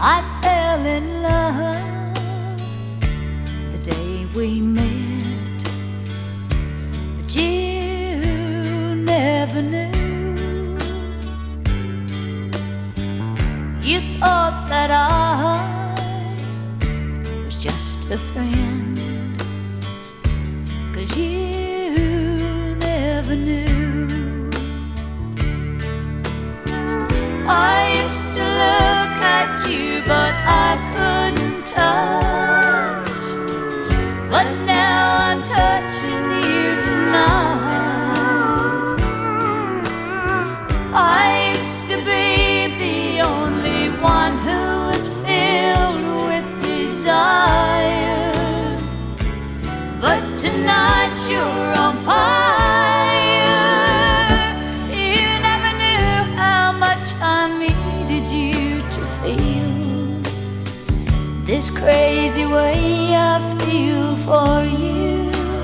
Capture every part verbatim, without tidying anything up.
I fell in love the day we met, but you never knew. You thought that I was just a friend, 'cause you never knew. I used to look at you, but I couldn't touch. But now I'm touching you tonight. I used to be the only one who was filled with desire, but tonight you're on fire. You never knew how much I needed you to feel this crazy way I feel for you.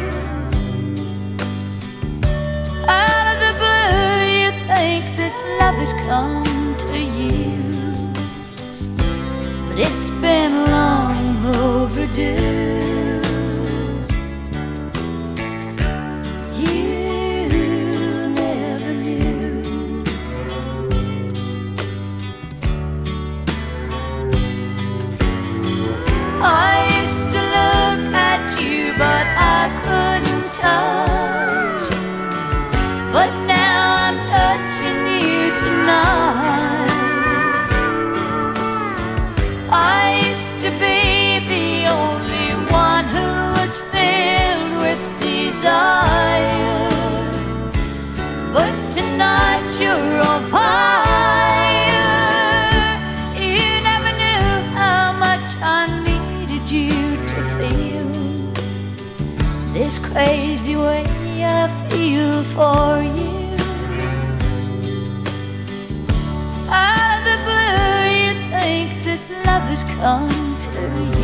Out of the blue you think this love has come to you, but it's been long overdue. I used to look at you, but I couldn't touch. But now I'm touching you tonight. I used to be the only one who was filled with desire, but tonight you're on fire. You never knew how much I needed you to feel this crazy way I feel for you. Out of the blue you think this love has come to you,